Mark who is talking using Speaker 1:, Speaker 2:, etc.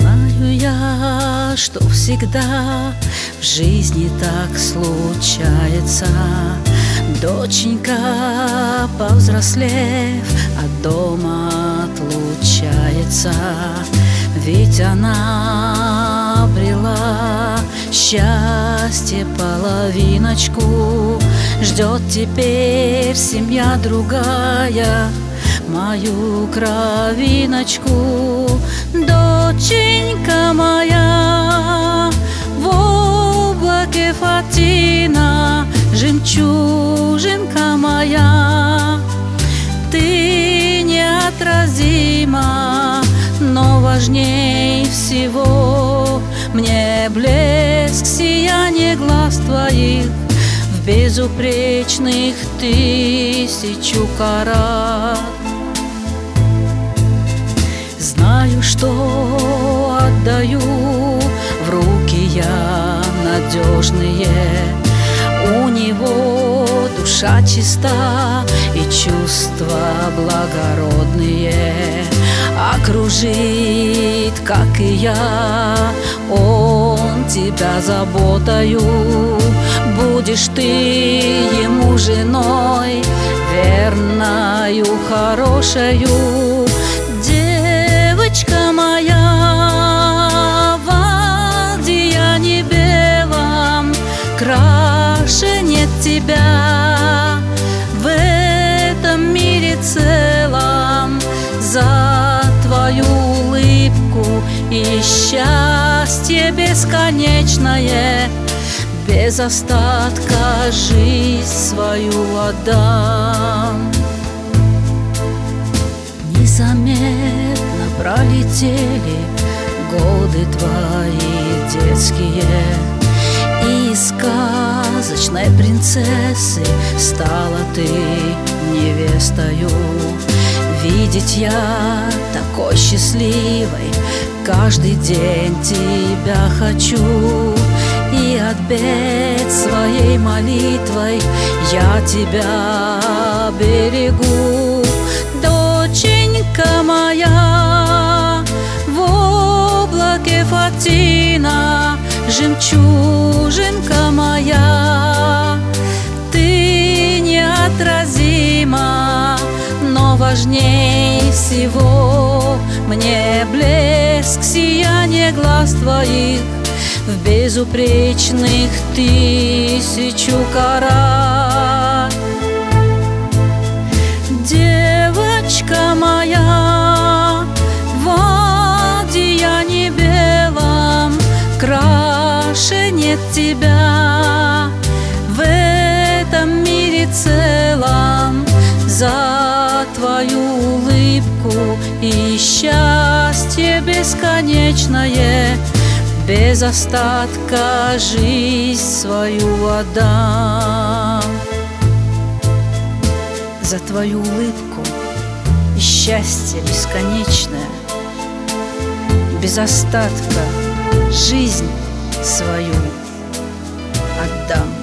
Speaker 1: Знаю я, что всегда в жизни так случается. Доченька, повзрослев, от дома отлучается. Ведь она обрела счастье половиночку. Ждет теперь семья другая мою кровиночку. Доченька моя, в облаке Фатина, жемчужинка моя, ты неотразима, но важней всего мне блеск, сияние глаз твоих в безупречных 1000 карат. Знаю, что отдаю в руки я надежные. У него душа чиста и чувства благородные. Окружит, как и я, он тебя заботою. Будешь ты ему женой, верною, хорошею. Девочка моя, в одеянии белом, краше нет тебя в этом мире целом. За твою улыбку и счастье бесконечное без остатка жизнь свою отдам. Незаметно пролетели годы твои детские, и из сказочной принцессы стала ты невестою. Видеть я такой счастливой каждый день тебя хочу, и от бед своей молитвой я тебя берегу. Доченька моя, в облаке Фатина, жемчужинка моя, ты неотразима, но важней всего мне блеск, сияние глаз твоих в безупречных 1000 карат. Девочка моя, в одеянии белом, краше нет тебя в этом мире целом. За твою улыбку и счастье бесконечное без остатка жизнь свою отдам. За твою улыбку и счастье бесконечное без остатка жизнь свою отдам.